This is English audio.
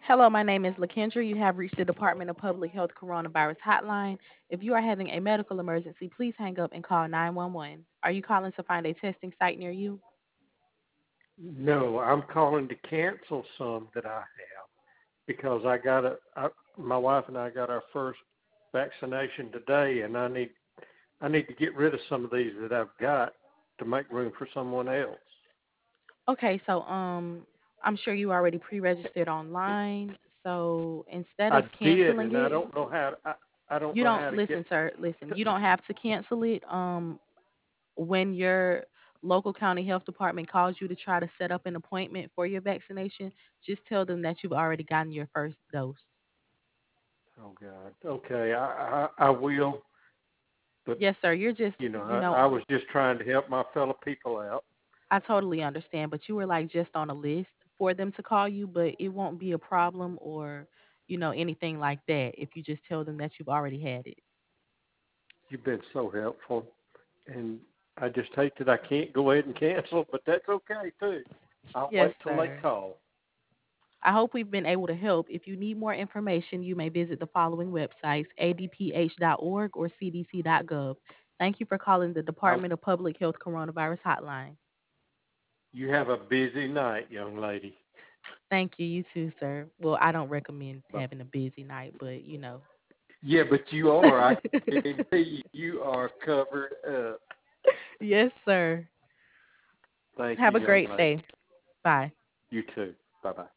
Hello, my name is Lakendra. You have reached the Department of Public Health Coronavirus Hotline. If you are having a medical emergency, please hang up and call 911. Are you calling to find a testing site near you? No, I'm calling to cancel some that I have because my wife and I got our first vaccination today, and I need to get rid of some of these that I've got to make room for someone else. Okay, so I'm sure you already pre-registered online. So instead I of did, canceling and I it, don't know how. I don't you know don't how to get. listen, sir. Listen, you don't have to cancel it. When your local county health department calls you to try to set up an appointment for your vaccination, just tell them that you've already gotten your first dose. Oh God. Okay, I will, but Yes, sir. You're just, I was just trying to help my fellow people out. I totally understand, but you were like just on a list for them to call you, but it won't be a problem or, anything like that if you just tell them that you've already had it. You've been so helpful, and I just hate that I can't go ahead and cancel, but that's okay too. I'll Yes, wait till they sir. call. I hope we've been able to help. If you need more information, you may visit the following websites: adph.org or cdc.gov. Thank you for calling the I, Department of Public Health Coronavirus Hotline. you have a busy night, young lady. Thank you. You too, sir. Well, I don't recommend But having a busy night, but yeah, but you are. I can guarantee you are covered up. Yes, sir. Thank you, Have a young great lady. day. Bye. You too. Bye bye.